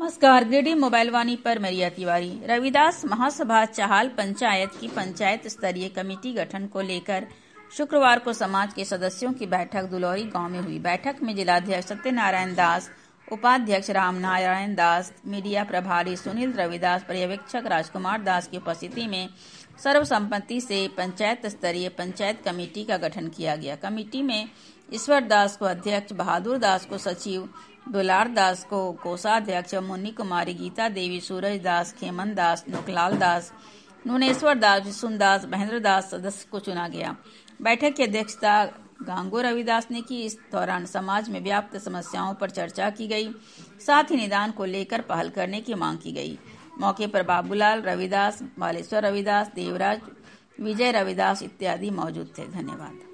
नमस्कार, गिरिडीह मोबाइल वाणी पर मरिया तिवारी। रविदास महासभा चाहाल पंचायत की पंचायत स्तरीय कमेटी गठन को लेकर शुक्रवार को समाज के सदस्यों की बैठक दुलौरी गांव में हुई। बैठक में जिलाध्यक्ष सत्यनारायण दास, उपाध्यक्ष रामनारायण दास, मीडिया प्रभारी सुनील रविदास, पर्यवेक्षक राजकुमार दास की उपस्थिति में सर्वसम्मति से पंचायत स्तरीय पंचायत कमेटी का गठन किया गया। कमेटी में ईश्वर दास को अध्यक्ष, बहादुर दास को सचिव, दुलार दास को कोषाध्यक्ष, मुन्नी कुमारी, गीता देवी, सूरज दास, खेमन दास, नोकलाल दास, नुनेश्वर दास, विशुन दास, महेंद्र दास सदस्य को चुना गया। बैठक की अध्यक्षता गांगो रविदास ने की। इस दौरान समाज में व्याप्त समस्याओं पर चर्चा की गई, साथ ही निदान को लेकर पहल करने की मांग की गई। मौके पर बाबूलाल रविदास, बालेश्वर रविदास, देवराज, विजय रविदास इत्यादि मौजूद थे। धन्यवाद।